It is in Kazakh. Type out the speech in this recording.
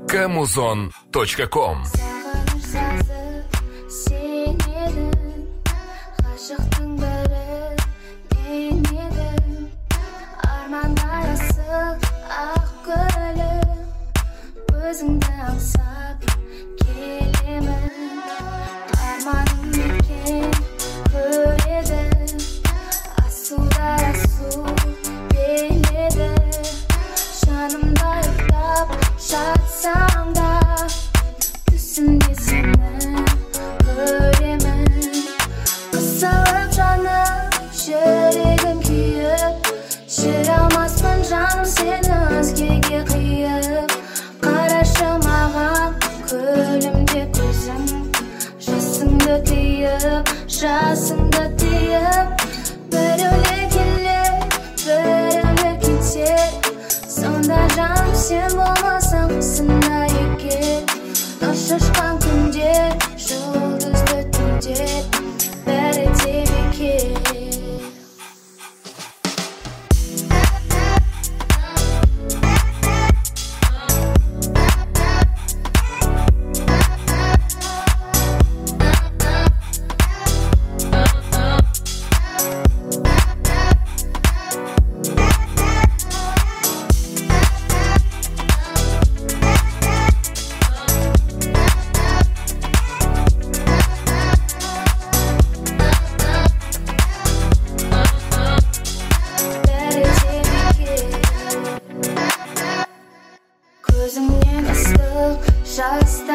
Kamuzon.com. Өзіңді аңсап келемін, арманым екен көреді, асудар асу беледі, жанымда ұйықтап жатсам да, түсімде сені көремін. Қысылып жаным, жүрегім күйіп, жүре алмаспын жаным сені өзгеге қиып. Қарашы маған көлімде көзің, жасыңды тыйып, біреулер келер, біреулер кетер, сонда жаным сен болмасаң қысында екен. Нұр шашқан күндер, жұлдызды түндер, бәрі де бекер. Көзіңнен ыстық жас